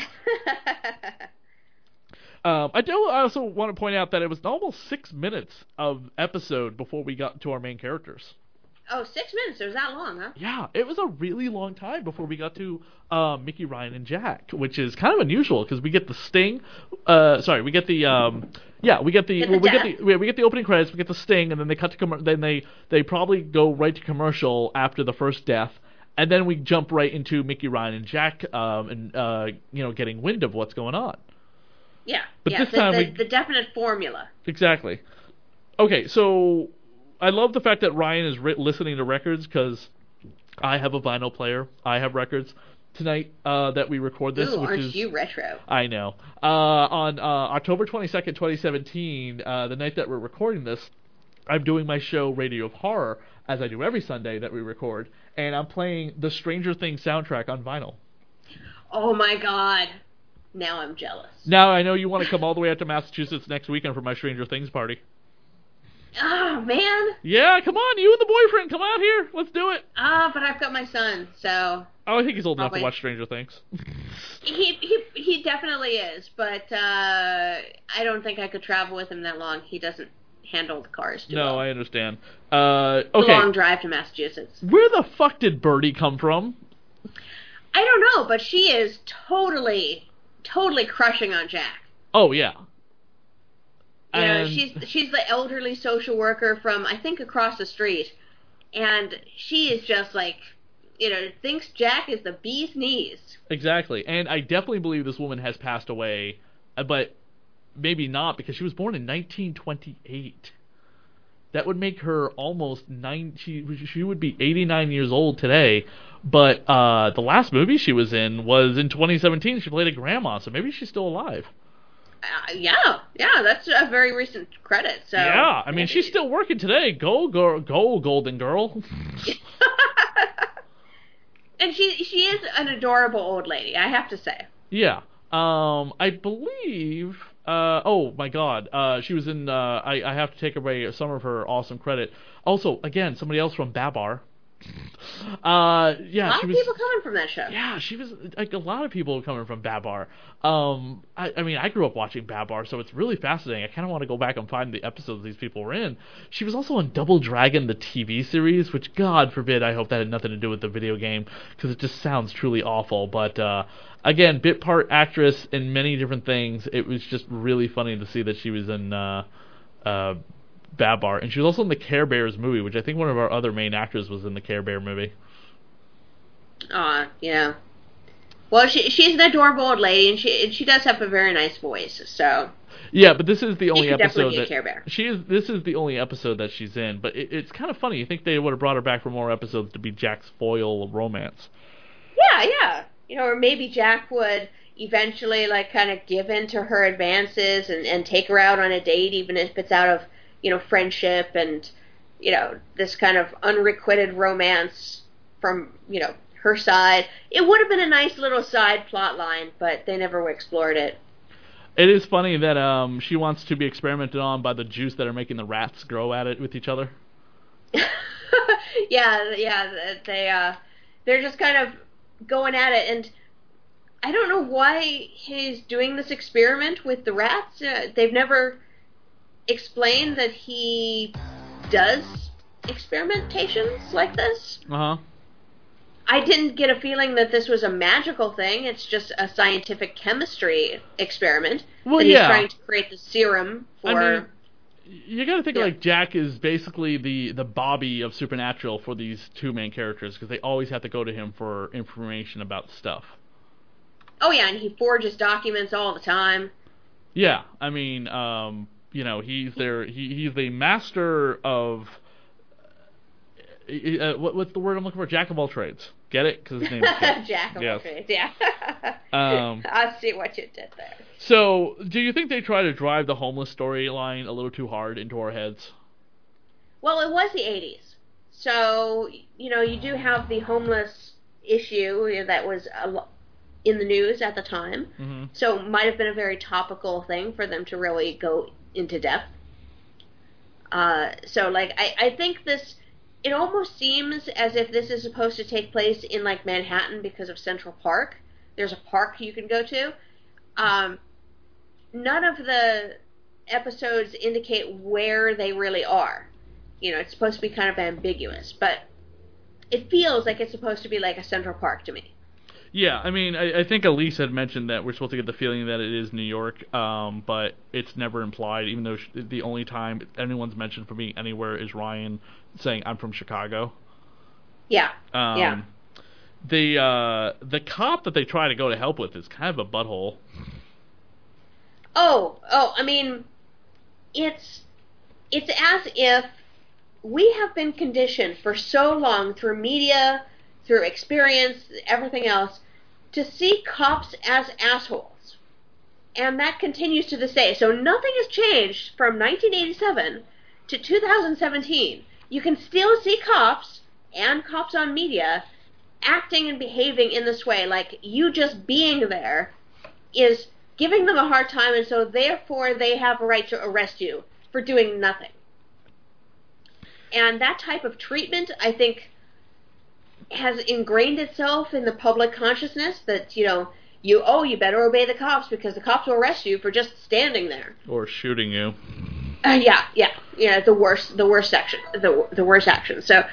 um, I do also want to point out that it was almost six minutes of episode before we got to our main characters. Oh, six minutes? It was that long, huh? Yeah, it was a really long time before we got to uh, Mickey, Ryan, and Jack, which is kind of unusual because we get the sting. Uh, sorry, we get the um, yeah, we get the, Get the well, we death. get the we we get the opening credits, we get the sting, and then they cut to com- then they they probably go right to commercial after the first death, and then we jump right into Mickey, Ryan, and Jack, um, and uh, you know, getting wind of what's going on. Yeah, But yeah, this the, time the, we the definite formula. exactly. Okay, so I love the fact that Ryan is ri- listening to records because I have a vinyl player. I have records tonight uh, that we record this, Ooh, which aren't is you retro? I know. Uh, on uh, October twenty-second, twenty seventeen, uh, the night that we're recording this, I'm doing my show Radio of Horror, as I do every Sunday that we record, and I'm playing the Stranger Things soundtrack on vinyl. Oh my god. Now I'm jealous. Now I know you want to come all the way out to Massachusetts next weekend for my Stranger Things party. Oh, man. Yeah, come on, you and the boyfriend, come out here. Let's do it. Ah, but I've got my son, so... Oh, I think he's old enough Probably. to watch Stranger Things. He he he definitely is, but uh, I don't think I could travel with him that long. He doesn't handle the cars too No, well. I understand. Uh, It's a okay, long drive to Massachusetts. where the fuck did Birdie come from? I don't know, but she is totally, totally crushing on Jack. Oh, yeah. You know, And- she's she's the elderly social worker from, I think, across the street, and she is just like, you know, thinks Jack is the bee's knees. Exactly, and I definitely believe this woman has passed away, uh, but maybe not because she was born in nineteen twenty-eight. That would make her almost nine. She she would be eighty-nine years old today. But uh, the last movie she was in was in twenty seventeen. She played a grandma, so maybe she's still alive. Uh, yeah, yeah, that's a very recent credit. So Yeah, I mean she's still working today. Go girl, go Golden Girl. And she she is an adorable old lady, I have to say. Yeah. Um, I believe. Uh, oh my God. Uh, she was in. Uh, I I have to take away some of her awesome credit. Also, again, somebody else from Babar. Uh, yeah, a lot she of was. people coming from that show. Yeah, she was like a lot of people coming from Babar. Um, I, I mean, I grew up watching Babar, so it's really fascinating. I kind of want to go back and find the episodes these people were in. She was also on Double Dragon, the T V series, which, God forbid, I hope that had nothing to do with the video game, because it just sounds truly awful. But uh, again, bit part actress in many different things. It was just really funny to see that she was in uh, uh, Babar, and she was also in the Care Bears movie, which I think one of our other main actors was in the Care Bear movie. Aw, yeah. Well, she she's an adorable old lady, and she and she does have a very nice voice. So Yeah, but this is the only could episode definitely be a that Care Bear. she is. This is the only episode that she's in. But it, it's kind of funny. You think they would have brought her back for more episodes to be Jack's foil romance? Yeah, yeah. You know, or maybe Jack would eventually like kind of give in to her advances and and take her out on a date, even if it's out of, you know, friendship and, you know, this kind of unrequited romance from, you know, her side. It would have been a nice little side plot line, but they never explored it. It is funny that um she wants to be experimented on by the juice that are making the rats grow at it with each other. yeah, yeah, they uh they're just kind of going at it, and I don't know why he's doing this experiment with the rats. Uh, they've never explained that he does experimentations like this. Uh huh. I didn't get a feeling that this was a magical thing. It's just a scientific chemistry experiment. Well, that yeah. he's trying to create the serum for. I mean, you got to think Yeah. like Jack is basically the the Bobby of Supernatural for these two main characters because they always have to go to him for information about stuff. Oh yeah, and he forges documents all the time. Yeah, I mean, um, you know, he's their he, he's the master of uh, uh, what, what's the word I'm looking for? Jack of all trades. Get it? Because his name is Jack. Jack of all Yes. trades, yeah. Um, I see what you did there. So, do you think they try to drive the homeless storyline a little too hard into our heads? Well, it was the eighties, so you know you do have the homeless issue that was a lo- in the news at the time. Mm-hmm. So it might have been a very topical thing for them to really go into depth. Uh, so, like, I, I think this it almost seems as if this is supposed to take place in, like, Manhattan because of Central Park. There's a park you can go to. Um, none of the episodes indicate where they really are. You know, it's supposed to be kind of ambiguous, but it feels like it's supposed to be like a Central Park to me. Yeah, I mean, I, I think Elise had mentioned that we're supposed to get the feeling that it is New York, um, but it's never implied, even though sh- the only time anyone's mentioned for being anywhere is Ryan saying, I'm from Chicago. Yeah, um, yeah. The, uh, the cop that they try to go to help with is kind of a butthole. Oh, oh, I mean, it's it's as if we have been conditioned for so long through media, through experience, everything else, to see cops as assholes. And that continues to this day. So nothing has changed from nineteen eighty-seven to two thousand seventeen. You can still see cops and cops on media acting and behaving in this way. Like, you just being there is giving them a hard time, and so therefore they have a right to arrest you for doing nothing. And that type of treatment, I think, has ingrained itself in the public consciousness that, you know, you, oh, you better obey the cops because the cops will arrest you for just standing there. Or shooting you. Uh, yeah, yeah, yeah, the worst, the worst action, the, the worst action. So,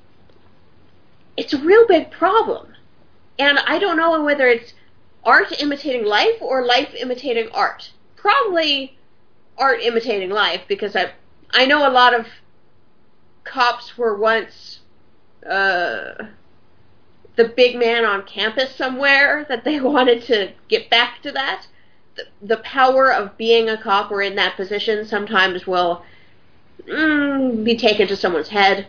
it's a real big problem. And I don't know whether it's art imitating life or life imitating art. Probably art imitating life, because I, I know a lot of cops were once uh, the big man on campus somewhere, that they wanted to get back to that. The, the power of being a cop or in that position sometimes will mm, be taken to someone's head.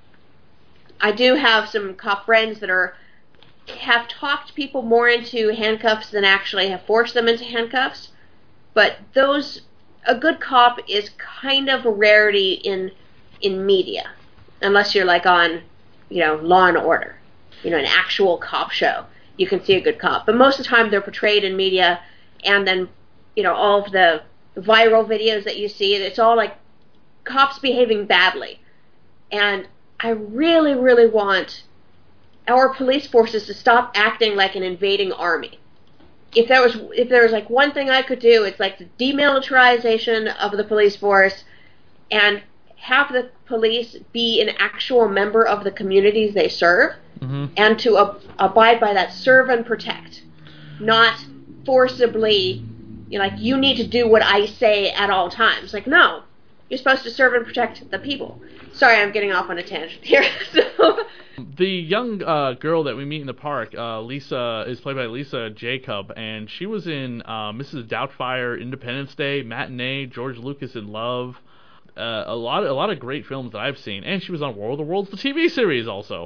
I do have some cop friends that are have talked people more into handcuffs than actually have forced them into handcuffs. But those, a good cop is kind of a rarity in in media, unless you're like on, you know, Law and Order, you know, an actual cop show. You can see a good cop, but most of the time they're portrayed in media, and then, you know, all of the viral videos that you see, it's all like cops behaving badly. And I really, really want our police forces to stop acting like an invading army. If there was, if there was like one thing I could do, it's like the demilitarization of the police force, and have the police be an actual member of the communities they serve, mm-hmm. and to ab- abide by that serve and protect, not forcibly, you know, like, you need to do what I say at all times. Like, no, you're supposed to serve and protect the people. Sorry, I'm getting off on a tangent here. so. The young uh, girl that we meet in the park, uh, Lisa, is played by Lisa Jacob, and she was in uh, Missus Doubtfire, Independence Day, Matinee, George Lucas in Love, uh, a lot, a lot of great films that I've seen, and she was on War of the Worlds, the T V series, also.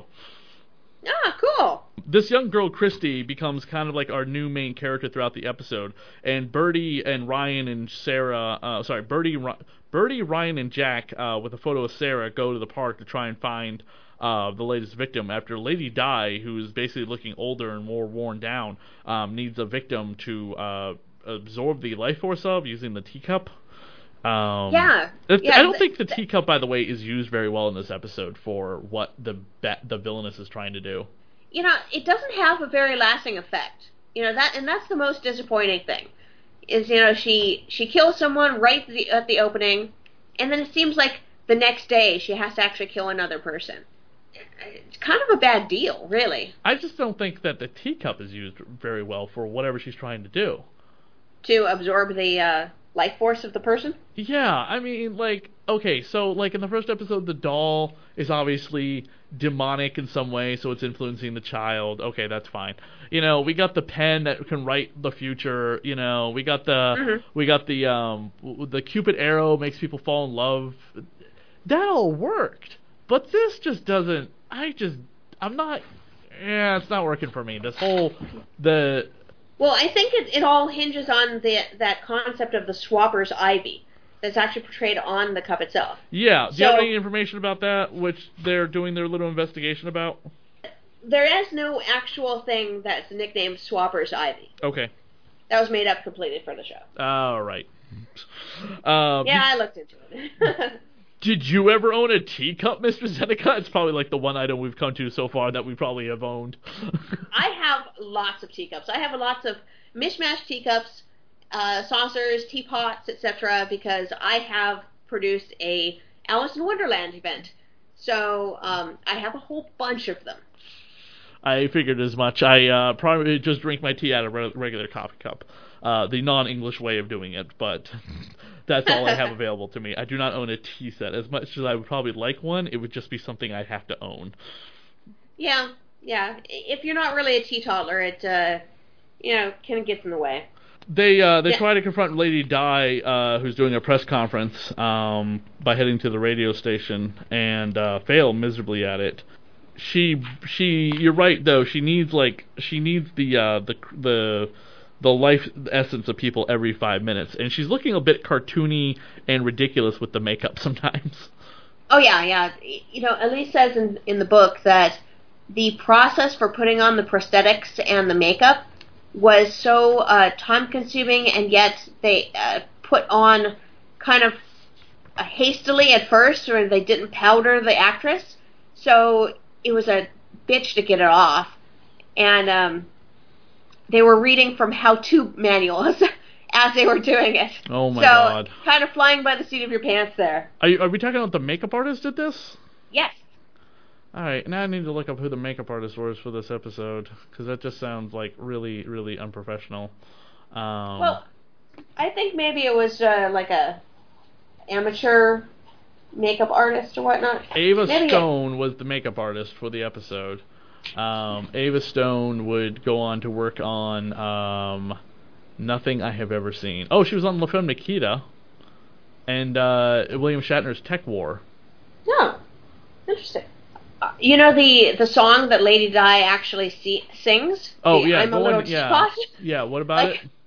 Ah, cool. This young girl, Christy, becomes kind of like our new main character throughout the episode, and Birdie and Ryan and Sarah, uh, sorry, Birdie, Birdie, Ryan, and Jack, uh, with a photo of Sarah, go to the park to try and find Uh, the latest victim, after Lady Di, who is basically looking older and more worn down, um, needs a victim to uh, absorb the life force of using the teacup. Um, yeah. yeah. I don't think the teacup, by the way, is used very well in this episode for what the ba- the villainess is trying to do. You know, it doesn't have a very lasting effect. You know, that, and that's the most disappointing thing. Is, you know, she she kills someone right at the, at the opening, and then it seems like the next day she has to actually kill another person. It's kind of a bad deal, really. I just don't think that the teacup is used very well for whatever she's trying to do. To absorb the uh, life force of the person? Yeah, I mean, like, okay, so, like, in the first episode, the doll is obviously demonic in some way, so it's influencing the child. Okay, that's fine. You know, we got the pen that can write the future. You know, we got the, mm-hmm. we got the, um, the Cupid arrow makes people fall in love. That all worked. But this just doesn't, I just, I'm not, yeah, it's not working for me. This whole, the... Well, I think it, it all hinges on the that concept of the Swapper's Ivy that's actually portrayed on the cup itself. Yeah, do so, you have any information about that, which they're doing their little investigation about? There is no actual thing that's nicknamed Swapper's Ivy. Okay. That was made up completely for the show. All right. Um, yeah, I looked into it. Did you ever own a teacup, Mister Zeneca? It's probably like the one item we've come to so far that we probably have owned. I have lots of teacups. I have lots of mishmash teacups, uh, saucers, teapots, et cetera, because I have produced a Alice in Wonderland event. So um, I have a whole bunch of them. I figured as much. I uh, probably just drink my tea out of a regular coffee cup. Uh, the non-English way of doing it, but that's all I have available to me. I do not own a tea set. As much as I would probably like one, it would just be something I'd have to own. Yeah, yeah. If you're not really a teetotaler, it, uh, you know, kind of gets in the way. They uh, they yeah. try to confront Lady Di, uh, who's doing a press conference, um, by heading to the radio station, and uh, fail miserably at it. She she you're right though. She needs like she needs the uh, the the the life essence of people every five minutes, and she's looking a bit cartoony and ridiculous with the makeup sometimes. Oh yeah, yeah. You know, Elise says in in the book that the process for putting on the prosthetics and the makeup was so uh, time consuming, and yet they uh, put on kind of uh, hastily at first, or they didn't powder the actress, so it was a bitch to get it off. And um, they were reading from how-to manuals as they were doing it. Oh my so, god. So, kind of flying by the seat of your pants there. Are, you, are we talking about the makeup artist did this? Yes. Alright, now I need to look up who the makeup artist was for this episode, because that just sounds like really, really unprofessional. Um, well, I think maybe it was uh, like a amateur makeup artist or whatnot. Ava maybe Stone it. was the makeup artist for the episode. Um, Ava Stone would go on to work on um, Nothing I Have Ever Seen. Oh, she was on La Femme Nikita and uh, William Shatner's Tech War. Oh, interesting. Uh, you know the the song that Lady Di actually see, sings? Oh, the yeah. I'm a Little on, yeah. Teapot? Yeah, what about like, it?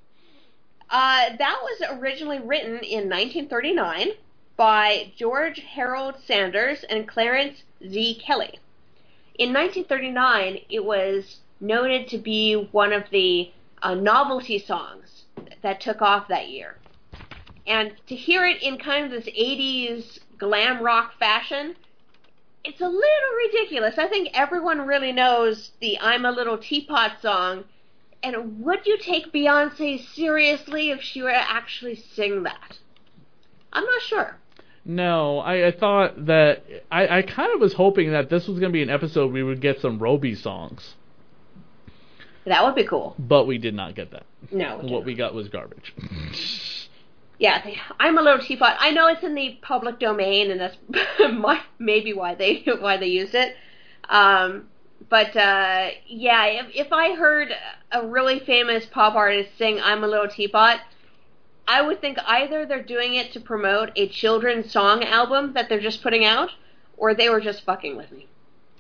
Uh, that was originally written in nineteen thirty-nine by George Harold Sanders and Clarence Z. Kelly. In nineteen thirty-nine, it was noted to be one of the uh, novelty songs that took off that year. And to hear it in kind of this eighties glam rock fashion, it's a little ridiculous. I think everyone really knows the I'm a Little Teapot song, and would you take Beyonce seriously if she were to actually sing that? I'm not sure. No, I, I thought that... I, I kind of was hoping that this was going to be an episode we would get some Roby songs. That would be cool. But we did not get that. No. We what we got was garbage. Yeah, they, I'm a Little Teapot. I know it's in the public domain, and that's maybe why they why they used it. Um, but uh, yeah, if if I heard a really famous pop artist sing "I'm a Little Teapot," I would think either they're doing it to promote a children's song album that they're just putting out, or they were just fucking with me.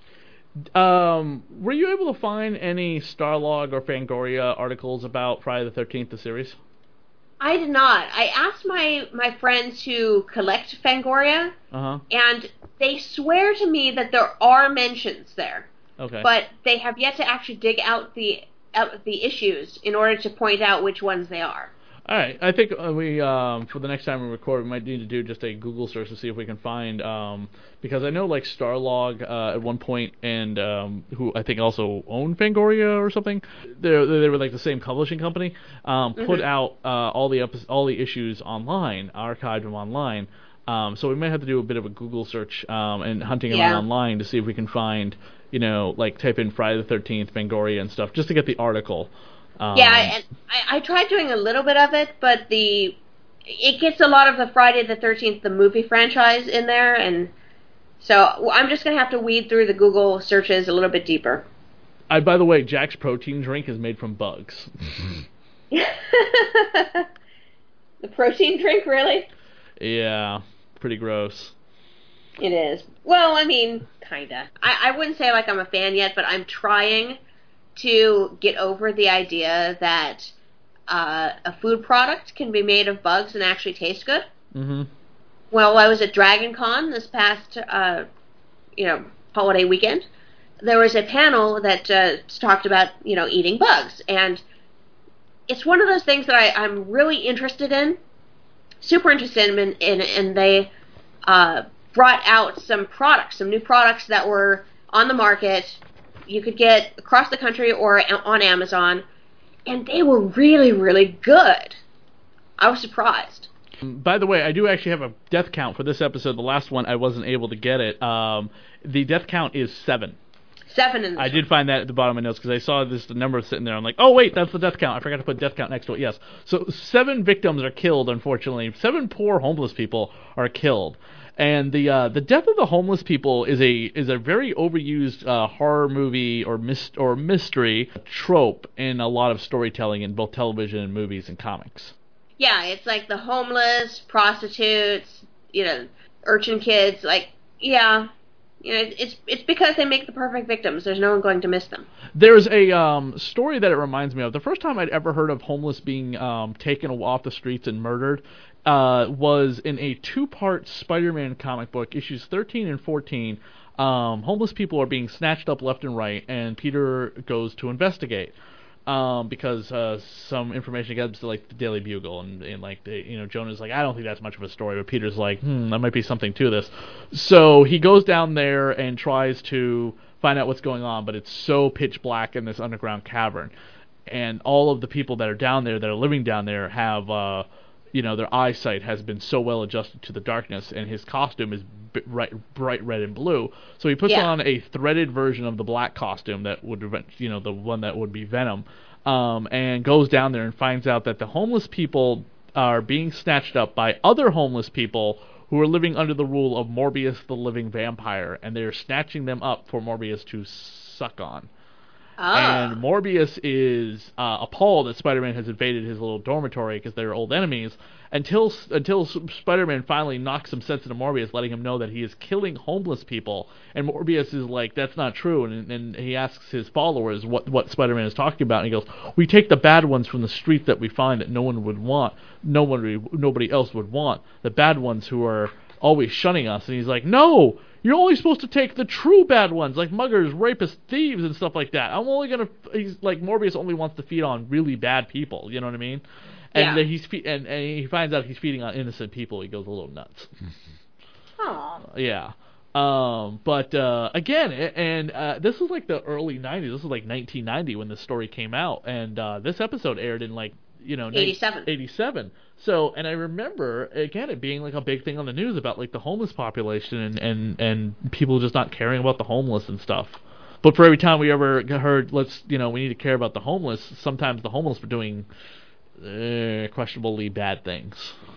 Um, were you able to find any Starlog or Fangoria articles about Friday the thirteenth, the series? I did not. I asked my, my friends who collect Fangoria, uh-huh. and they swear to me that there are mentions there. Okay. But they have yet to actually dig out the out the issues in order to point out which ones they are. All right. I think uh, we, um, for the next time we record, we might need to do just a Google search to see if we can find, um, because I know like Starlog uh, at one point, and um, who I think also owned Fangoria or something. They they were like the same publishing company. Um, mm-hmm. Put out uh, all the epi- all the issues online, archived them online. Um, so we might have to do a bit of a Google search um, and hunting yeah. around online to see if we can find, you know, like type in Friday the thirteenth, Fangoria and stuff, just to get the article. Um, yeah, and I, I tried doing a little bit of it, but the it gets a lot of the Friday the thirteenth, the movie franchise in there, and so I'm just going to have to weed through the Google searches a little bit deeper. I, by the way, Jack's protein drink is made from bugs. The protein drink, really? Yeah, pretty gross. It is. Well, I mean, kinda. I, I wouldn't say like I'm a fan yet, but I'm trying to get over the idea that uh, a food product can be made of bugs and actually taste good. Mm-hmm. Well, I was at Dragon Con this past, uh, you know, holiday weekend. There was a panel that uh, talked about, you know, eating bugs, and it's one of those things that I, I'm really interested in, super interested in, and, and they uh, brought out some products, some new products that were on the market. You could get across the country or on Amazon, and they were really, really good. I was surprised. By the way, I do actually have a death count for this episode. The last one, I wasn't able to get it. Um, the death count is seven. Seven in this I one. did find that at the bottom of my notes because I saw this the number sitting there. I'm like, oh, wait, that's the death count. I forgot to put death count next to it. Yes. So seven victims are killed, unfortunately. Seven poor homeless people are killed. And the uh, the death of the homeless people is a is a very overused uh, horror movie or mist or mystery trope in a lot of storytelling in both television and movies and comics. Yeah, it's like the homeless, prostitutes, you know, urchin kids. Like, yeah, you know, it's it's because they make the perfect victims. There's no one going to miss them. There's a um, story that it reminds me of. The first time I'd ever heard of homeless being um, taken off the streets and murdered uh, was in a two-part Spider-Man comic book, issues thirteen and fourteen. Um, homeless people are being snatched up left and right, and Peter goes to investigate. Um, because uh, some information gets to like the Daily Bugle, and, and like the, you know, Jonah's like, I don't think that's much of a story, but Peter's like, hmm, there might be something to this. So he goes down there and tries to find out what's going on, but it's so pitch black in this underground cavern, and all of the people that are down there, that are living down there, have uh, you know, their eyesight has been so well adjusted to the darkness, and his costume is b- bright, bright red and blue. So he puts yeah. on a threaded version of the black costume that would, you know, the one that would be Venom, um, and goes down there and finds out that the homeless people are being snatched up by other homeless people who are living under the rule of Morbius the living vampire, and they're snatching them up for Morbius to suck on. Oh. And Morbius is uh, appalled that Spider-Man has invaded his little dormitory because they're old enemies, until until Spider-Man finally knocks some sense into Morbius, letting him know that he is killing homeless people. And Morbius is like, that's not true. And, and he asks his followers what, what Spider-Man is talking about. And he goes, we take the bad ones from the street that we find that no one would want, no one, nobody else would want. The bad ones who are always shunning us. And he's like, no! You're only supposed to take the true bad ones, like muggers, rapists, thieves, and stuff like that. I'm only gonna, he's like, Morbius only wants to feed on really bad people. You know what I mean? And yeah. uh, he's fe- and, and he finds out he's feeding on innocent people. He goes a little nuts. Aww. Yeah. Um. But uh, again, and uh, this was like the early nineties. This was like nineteen ninety when this story came out, and uh, this episode aired in like, you know, eighty-seven. eighty-seven. So, and I remember, again, it being like a big thing on the news about like the homeless population and, and, and people just not caring about the homeless and stuff. But for every time we ever heard, let's, you know, we need to care about the homeless, sometimes the homeless were doing uh, questionably bad things.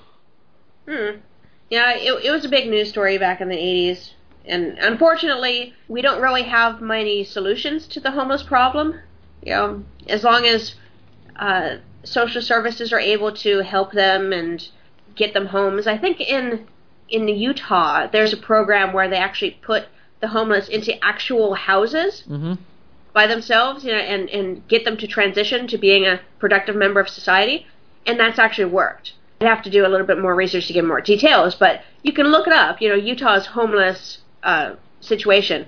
Hmm. Yeah, it, it was a big news story back in the eighties. And unfortunately, we don't really have many solutions to the homeless problem. You know, as long as uh, social services are able to help them and get them homes. I think in in Utah, there's a program where they actually put the homeless into actual houses mm-hmm. by themselves, you know, and, and get them to transition to being a productive member of society. And that's actually worked. I'd have to do a little bit more research to get more details, but you can look it up, you know, Utah's homeless uh, situation.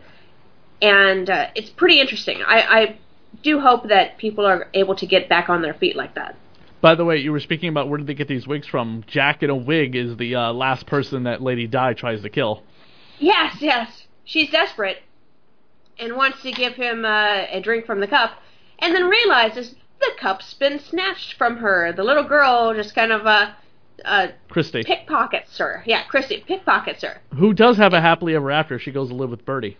And uh, it's pretty interesting. I, I do hope that people are able to get back on their feet like that. By the way, you were speaking about where did they get these wigs from. Jack in a wig is the uh, last person that Lady Di tries to kill. Yes, yes. She's desperate and wants to give him uh, a drink from the cup, and then realizes the cup's been snatched from her. The little girl just kind of uh, uh, Christy. pickpockets her. Yeah, Christy pickpockets her. Who does have a happily ever after. She goes to live with Birdie.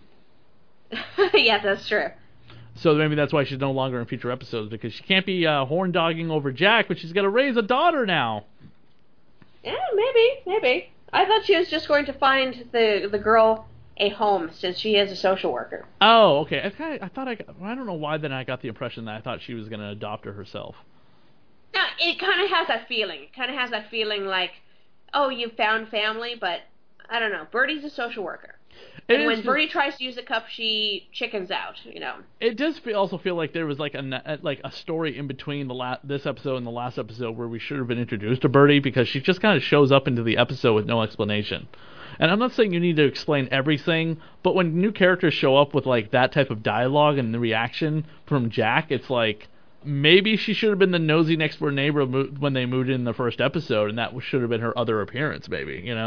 Yeah, that's true. So maybe that's why she's no longer in future episodes, because she can't be uh, horn-dogging over Jack, but she's got to raise a daughter now. Yeah, maybe, maybe. I thought she was just going to find the the girl a home, since she is a social worker. Oh, okay. I, kinda, I thought I, got, I don't know why then I got the impression that I thought she was going to adopt her herself. No, it kind of has that feeling. It kind of has that feeling like, oh, you found family, but I don't know. Birdie's a social worker. It And when just, Birdie tries to use the cup, she chickens out, you know. It does feel, also feel like there was like a like a story in between the la- this episode and the last episode where we should have been introduced to Birdie, because she just kind of shows up into the episode with no explanation. And I'm not saying you need to explain everything, but when new characters show up with like that type of dialogue and the reaction from Jack, it's like maybe she should have been the nosy next door neighbor when they moved in the first episode, and that should have been her other appearance, maybe, you know?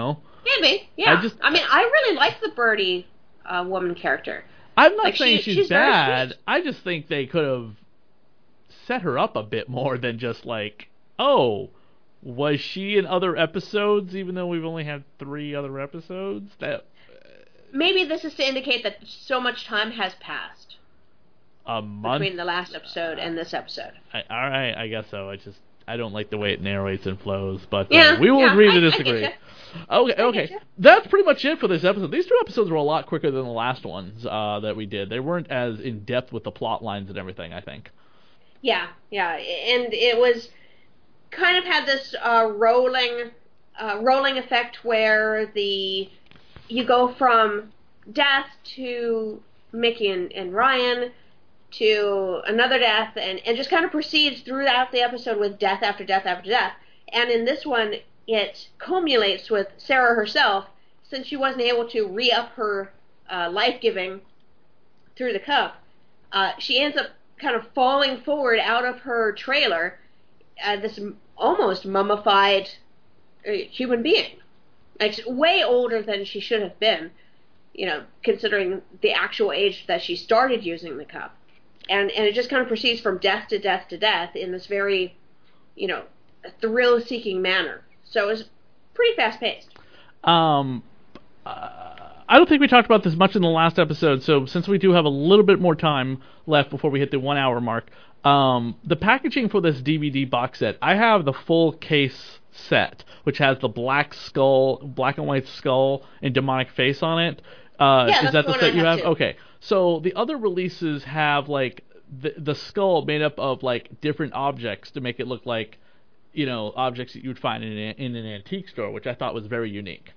Maybe, yeah. I just, I mean, I really like the Birdie uh, woman character. I'm not like, saying she, she's, she's bad. I just think they could have set her up a bit more than just like, oh, was she in other episodes? Even though we've only had three other episodes, that maybe this is to indicate that so much time has passed a month between the last episode and this episode. I, all right, I guess so. I just I don't like the way it narrates and flows, but yeah, uh, we will yeah, agree to I, disagree. I Okay, I okay. That's pretty much it for this episode. These two episodes were a lot quicker than the last ones uh, that we did. They weren't as in depth with the plot lines and everything, I think. Yeah, yeah, and it was kind of had this uh, rolling, uh, rolling effect where the you go from death to Mickey and, and Ryan to another death, and, and just kind of proceeds throughout the episode with death after death after death. And in this one, it culminates with Sarah herself, since she wasn't able to re-up her uh, life-giving through the cup. Uh, she ends up kind of falling forward out of her trailer, uh, this almost mummified uh, human being. Like, way older than she should have been, you know, considering the actual age that she started using the cup. And and it just kind of proceeds from death to death to death in this very, you know, thrill-seeking manner. So it was pretty fast-paced. Um, uh, I don't think we talked about this much in the last episode, so since we do have a little bit more time left before we hit the one-hour mark, um, the packaging for this D V D box set, I have the full case set, which has the black skull, black and white skull, and demonic face on it. Uh, yeah, is that the the set you have? Too. Okay. So the other releases have like the the skull made up of like different objects to make it look like, you know, objects that you'd find in an, in an antique store, which I thought was very unique.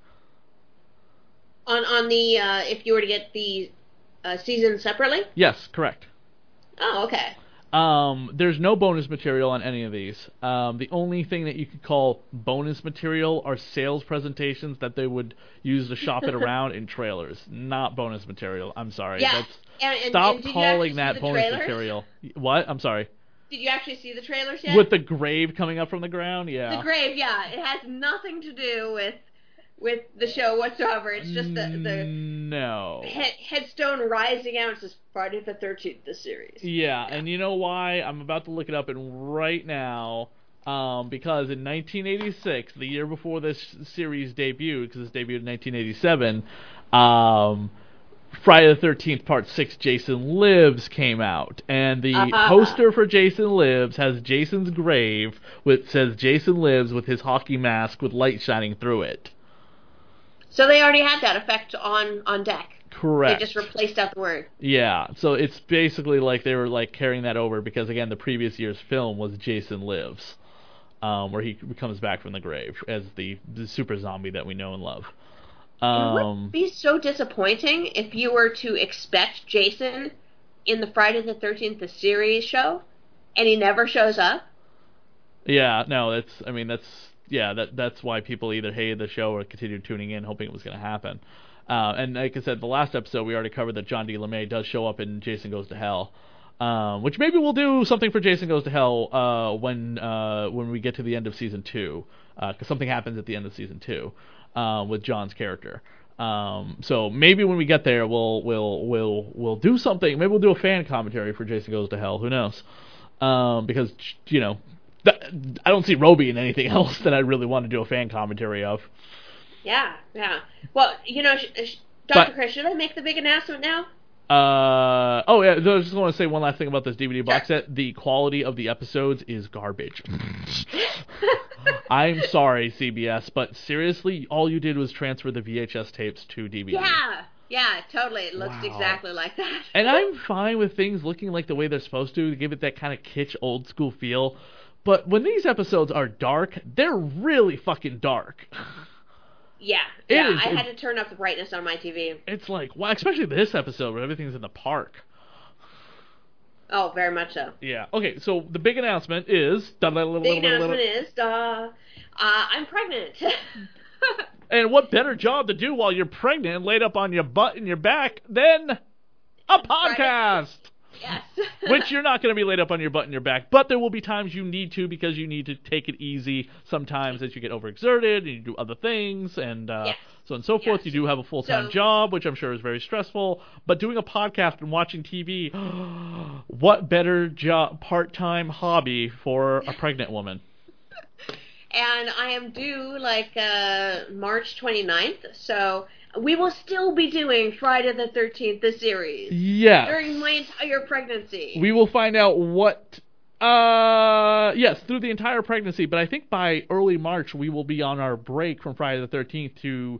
On on the uh, if you were to get the uh, season separately? Yes, correct. Oh, okay. Um, there's no bonus material on any of these. Um, the only thing that you could call bonus material are sales presentations that they would use to shop it around in trailers. Not bonus material. I'm sorry. Yeah. That's, and, and, stop and calling that bonus trailers? material. What? I'm sorry. Did you actually see the trailers yet? With the grave coming up from the ground? Yeah. The grave, yeah. It has nothing to do with with the show whatsoever. It's just the, the no head, headstone rising out. It says Friday the thirteenth, the series. Yeah, yeah, and you know why? I'm about to look it up and right now, um, because in nineteen eighty-six, the year before this series debuted, because it debuted in nineteen eighty-seven, um, Friday the thirteenth Part six, Jason Lives came out, and the uh-huh. poster for Jason Lives has Jason's grave, which says Jason Lives with his hockey mask with light shining through it. So they already had that effect on, on deck. Correct. They just replaced out the word. Yeah, so it's basically like they were like carrying that over because, again, the previous year's film was Jason Lives, um, where he comes back from the grave as the, the super zombie that we know and love. Um, it would be so disappointing if you were to expect Jason in the Friday the thirteenth the series show, and he never shows up. Yeah, no, that's, I mean, that's, yeah, that that's why people either hated the show or continued tuning in hoping it was going to happen. Uh, and like I said, the last episode we already covered that John D. LeMay does show up in Jason Goes to Hell, um, which maybe we'll do something for Jason Goes to Hell uh, when uh, when we get to the end of season two, because uh, something happens at the end of season two uh, with John's character. Um, so maybe when we get there, we'll we'll we'll we'll do something. Maybe we'll do a fan commentary for Jason Goes to Hell. Who knows? Um, because you know. I don't see Roby in anything else that I really want to do a fan commentary of. Yeah, yeah. Well, you know, sh- sh- Doctor But, Chris, should I make the big announcement now? Uh oh yeah. I just want to say one last thing about this D V D box Sure. set. The quality of the episodes is garbage. I'm sorry, C B S, but seriously, all you did was transfer the V H S tapes to D V D. Yeah, yeah, totally. It looks Wow. exactly like that. And I'm fine with things looking like the way they're supposed to, to give it that kind of kitsch, old school feel. But when these episodes are dark, they're really fucking dark. Yeah, It yeah. is- I it- had to turn up the brightness on my T V. It's like, wow, especially this episode where everything's in the park. Oh, very much so. Yeah. Okay, so the big announcement is... Big announcement is, uh, uh, I'm pregnant. And what better job to do while you're pregnant and laid up on your butt and your back than a podcast? Yeah, Yes. Which you're not going to be laid up on your butt and your back, but there will be times you need to because you need to take it easy sometimes as you get overexerted and you do other things and uh, yes. so on and so forth. Yes. You do have a full-time so, job, which I'm sure is very stressful, but doing a podcast and watching T V, what better job, part-time hobby for a pregnant woman? And I am due like uh, March twenty-ninth, so we will still be doing Friday the thirteenth, the series. Yes. During my entire pregnancy. We will find out what... Uh, yes, through the entire pregnancy, but I think by early March we will be on our break from Friday the thirteenth to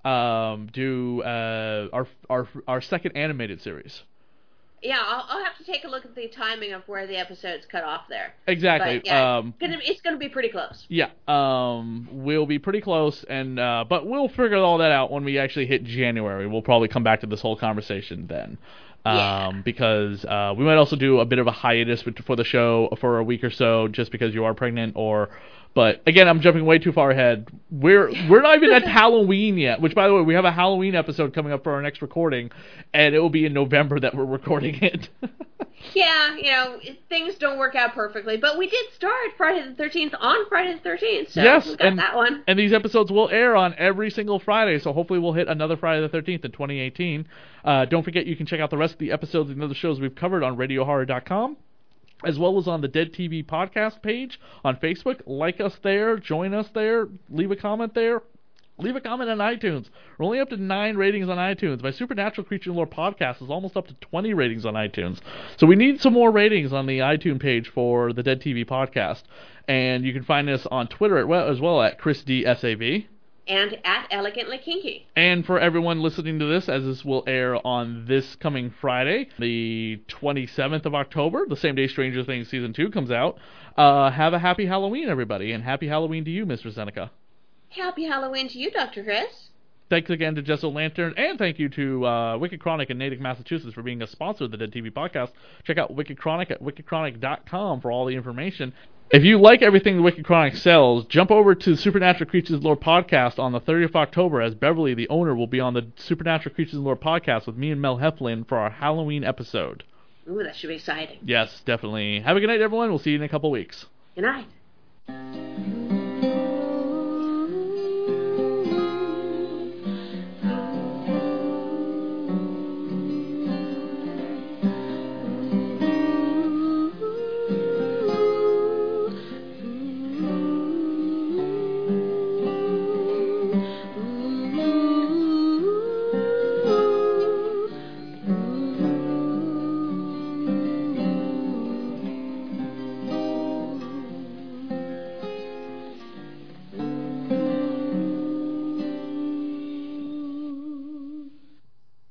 um, do uh, our, our, our second animated series. Yeah, I'll, I'll have to take a look at the timing of where the episodes cut off there. Exactly. But, yeah, um, it's, gonna, it's gonna be pretty close. Yeah, um, we'll be pretty close, and uh, but we'll figure all that out when we actually hit January. We'll probably come back to this whole conversation then. Um, yeah. Because uh, we might also do a bit of a hiatus for the show for a week or so, just because you are pregnant, or... But again, I'm jumping way too far ahead. We're we're not even at Halloween yet. Which, by the way, we have a Halloween episode coming up for our next recording, and it will be in November that we're recording it. Yeah, you know, things don't work out perfectly, but we did start Friday the thirteenth on Friday the thirteenth, so yes, we got and, that one. And these episodes will air on every single Friday, so hopefully we'll hit another Friday the thirteenth in twenty eighteen. Uh, don't forget, you can check out the rest of the episodes and other shows we've covered on radio horror dot com. As well as on the Dead T V podcast page on Facebook. Like us there, join us there, leave a comment there. Leave a comment on iTunes. We're only up to nine ratings on iTunes. My Supernatural Creature and Lore podcast is almost up to twenty ratings on iTunes. So we need some more ratings on the iTunes page for the Dead T V podcast. And you can find us on Twitter as well at Chris D S A V. And at Elegantly Kinky. And for everyone listening to this, as this will air on this coming Friday, the twenty-seventh of October, the same day Stranger Things Season two comes out, uh, have a happy Halloween, everybody, and happy Halloween to you, Mister Seneca. Happy Halloween to you, Doctor Chris. Thanks again to Jess O'Lantern, and thank you to uh, Wicked Chronic in Natick, Massachusetts for being a sponsor of the Dead T V podcast. Check out Wicked Chronic at wicked chronic dot com for all the information. If you like everything the Wicked Chronic sells, jump over to the Supernatural Creatures and Lore podcast on the thirtieth of October, as Beverly, the owner, will be on the Supernatural Creatures and Lore podcast with me and Mel Heflin for our Halloween episode. Ooh, that should be exciting. Yes, definitely. Have a good night, everyone. We'll see you in a couple weeks. Good night.